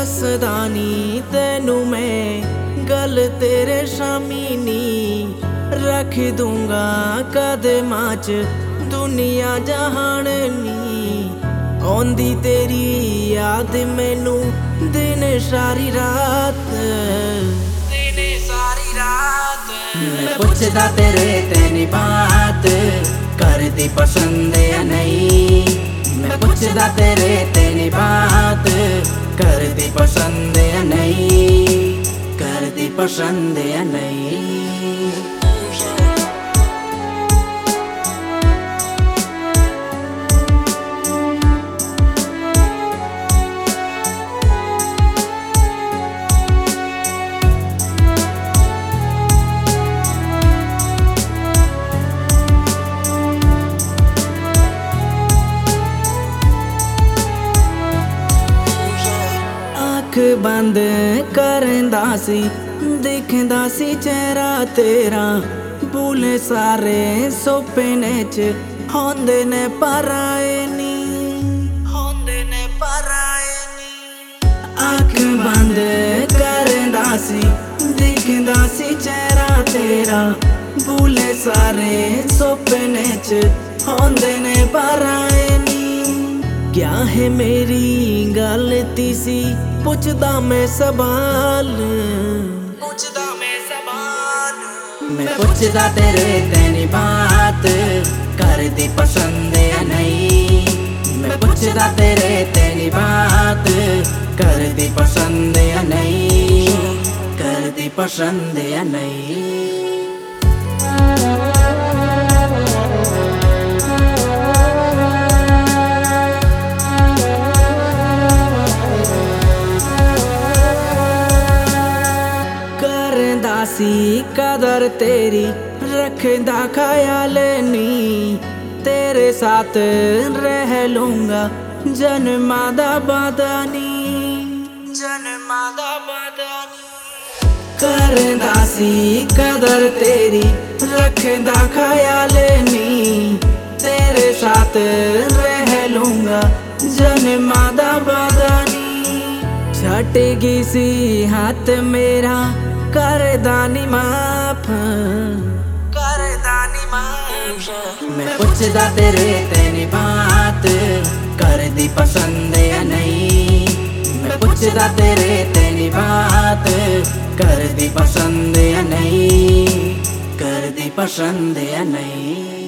दसदा नी तेनू मैं गल तेरे शामी नी रख दूंगा कदमां च दुनिया जहान नी। औंदी तेरी याद मैनू दिन सारी रात, दिन सारी रात। मैं पुछदा तेरे तेरी बात करदी पसंद या नहीं। मैं पुछदा तेरे तेरी बात करदी पसंद या नहीं, करदी पसंद या नहीं। अख बंद करदा सी दिखदा सी चेहरा तेरा, भूले सारे सुपने च होंदे ने पर आए नी, होंदे ने पर आए नी। अख बंद करदा सी दिखदा सी चेहरा तेरा, भूले सारे सुपने च होंदे ने पर आए नी। क्या है मेरी गलती सी पुछदा मैं सवाल, पुछदा मैं सवाल। मैं पुछदा तेरे तेरी बात करदी पसंद या नहीं। मैं पुछदा तेरे तेरी बात करदी पसंद या नहीं, करदी पसंद या नहीं। सी कदर तेरी रखदा ख्याल नी, तेरे साथ रह लूंगा जन्मा दा वादा नी, जन्मा दा वादा नी। करदा सी कदर तेरी रखदा ख्याल नी, तेरे साथ रह लूंगा जन्मा दा वादा नी। छट गई सी हाथ मेरा करदा नी माफ, करदा नी माफ। मैं पुछदा तेरे तेरी बात करदी पसंद या नहीं। मैं पुछदा तेरे तेरी बात करदी पसंद या नहीं, करदी पसंद या नहीं।